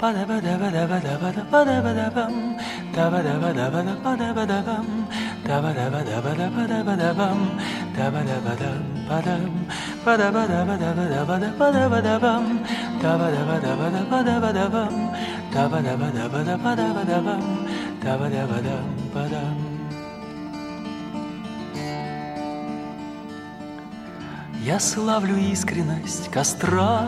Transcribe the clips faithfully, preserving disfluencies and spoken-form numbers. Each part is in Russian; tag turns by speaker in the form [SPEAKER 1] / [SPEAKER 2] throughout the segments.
[SPEAKER 1] Я славлю искренность костра,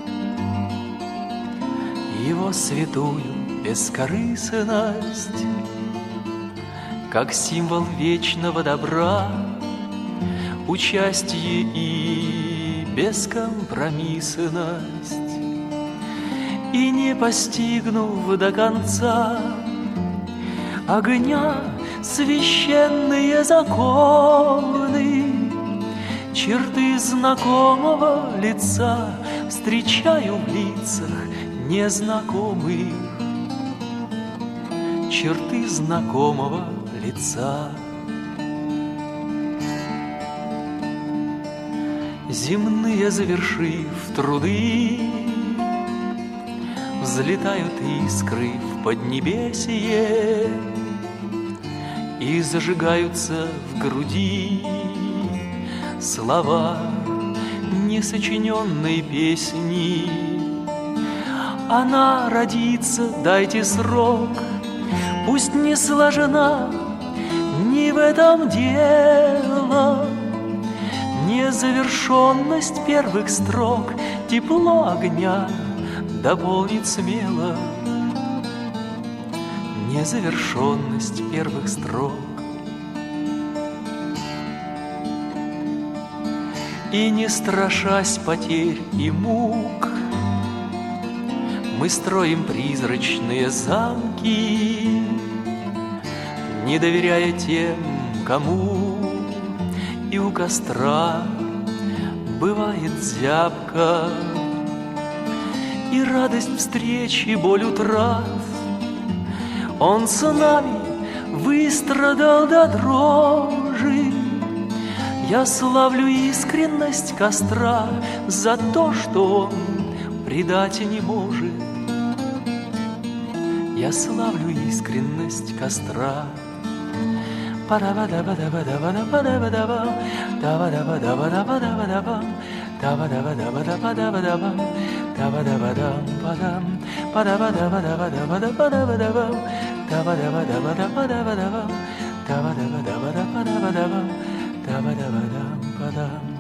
[SPEAKER 1] его святую бескорыстность, как символ вечного добра, участие и бескомпромиссность. И не постигнув до конца огня священные законы, черты знакомого лица встречаю в лицах незнакомых. Черты знакомого лица. Земные завершив труды, взлетают искры в поднебесье и зажигаются в груди слова несочиненной песни. Она родится, дайте срок, пусть не сложена, не в этом дело. Незавершенность первых строк тепло огня дополнит смело. Незавершенность первых строк. И не страшась потерь и мук, мы строим призрачные замки, не доверяя тем, кому и у костра бывает зябко. И радость встречи, боль утрат он с нами выстрадал до дрожи. Я славлю искренность костра за то, что он предать не может. Я славлю искренность костра. Ba-da-ba-dum, ba-dum.